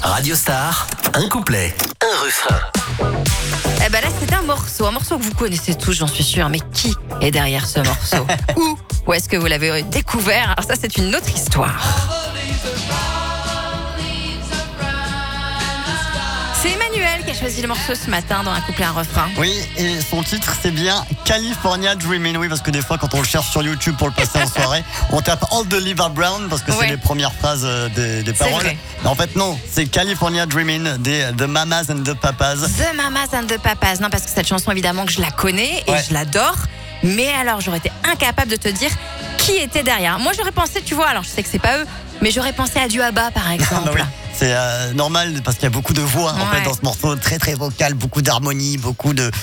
Radio Star, un couplet, un refrain. Eh ben là, c'est un morceau que vous connaissez tous, j'en suis sûre. Mais qui est derrière ce morceau? Où est-ce que vous l'avez découvert? Alors ça, c'est une autre histoire. C'est Emmanuel qui a choisi le morceau ce matin dans un couplet, un refrain. Oui, et son titre, c'est bien California Dreamin'. Oui, parce que des fois, quand on le cherche sur YouTube pour le passer en soirée, on tape All the Liver Brown parce que c'est les premières phrases des paroles. Vrai. Mais en fait, non, c'est California Dreamin' des The Mamas and the Papas. The Mamas and the Papas. Non, parce que cette chanson, évidemment, que je la connais et je l'adore. Mais alors, j'aurais été incapable de te dire qui était derrière. Moi, j'aurais pensé, tu vois, alors je sais que c'est pas eux, mais j'aurais pensé à du Abba, par exemple. Oui. C'est normal parce qu'il y a beaucoup de voix en fait dans ce morceau, très très vocal, beaucoup d'harmonie, beaucoup de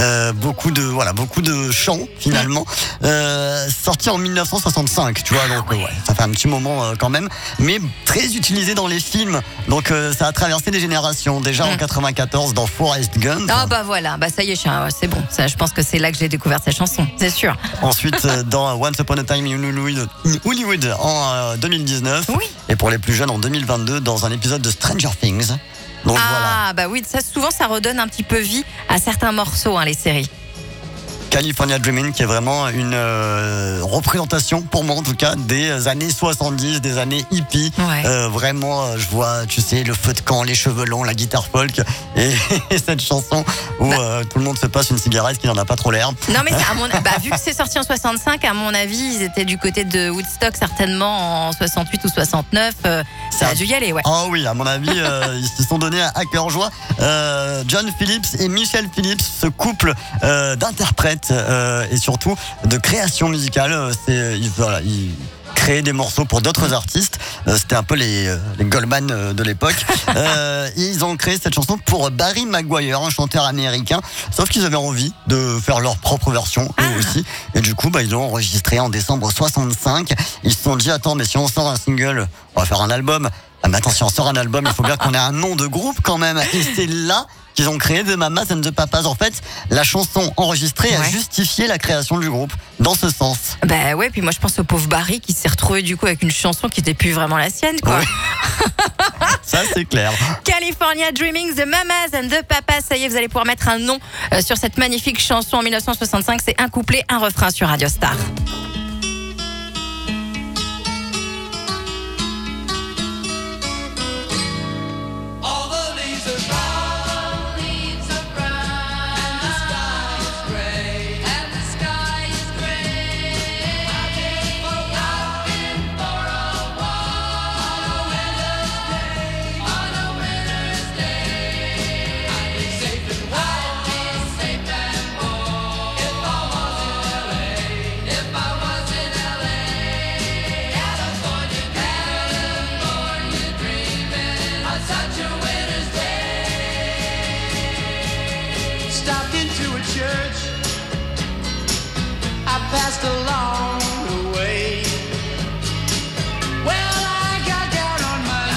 chants finalement. Sorti en 1965, tu vois, donc ça fait un petit moment quand même, mais très utilisé dans les films. Donc ça a traversé des générations. Déjà en 94 dans Forrest Gump. Ah bah voilà, bah ça y est, c'est bon. Ça, je pense que c'est là que j'ai découvert cette chanson, c'est sûr. Ensuite dans Once Upon a Time in Hollywood en 2019. Oui. Et pour les plus jeunes en 2022 dans un épisode de Stranger Things. Donc voilà. Bah oui, ça souvent ça redonne un petit peu vie à certains morceaux, les séries. California Dreamin' qui est vraiment une représentation, pour moi en tout cas, des années 70, des années hippies. Vraiment, je vois, tu sais, le feu de camp, les cheveux longs, la guitare folk et cette chanson où tout le monde se passe une cigarette qui n'en a pas trop l'air. Non mais vu que c'est sorti en 65, à mon avis, ils étaient du côté de Woodstock certainement en 68 ou 69. Ça a dû y aller, ouais. Oh oui, à mon avis, ils se sont donnés à cœur joie. John Phillips et Michelle Phillips, ce couple d'interprètes et surtout de création musicale. Ils créaient des morceaux pour d'autres artistes. C'était un peu les Goldman de l'époque. Ils ont créé cette chanson pour Barry Maguire, un chanteur américain. Sauf qu'ils avaient envie de faire leur propre version, eux aussi. Et du coup, ils l'ont enregistré en décembre 65. Ils se sont dit, attends, mais si on sort un single, on va faire un album. Ah, mais attends, si on sort un album, il faut bien qu'on ait un nom de groupe quand même. Et c'est là qu'ils ont créé The Mamas and the Papas. En fait, la chanson enregistrée a justifié la création du groupe dans ce sens. Bah ouais, puis moi je pense au pauvre Barry qui s'est retrouvé du coup avec une chanson qui n'était plus vraiment la sienne, quoi. Oui. Ça, c'est clair. California Dreaming, The Mamas and the Papas. Ça y est, vous allez pouvoir mettre un nom sur cette magnifique chanson en 1965. C'est un couplet, un refrain sur Radio Star. Stopped into a church, I passed along the way. Well, I got down on my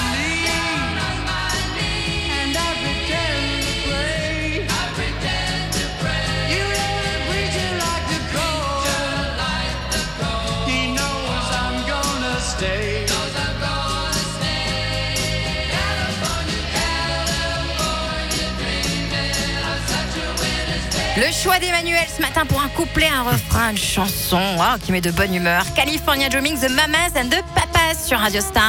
knees and I pretend to pray. You know the preacher like the cold. He knows I'm gonna stay. Le choix d'Emmanuel ce matin pour un couplet, un refrain, une chanson qui met de bonne humeur. California Dreaming, The Mamas and the Papas sur Radio Star.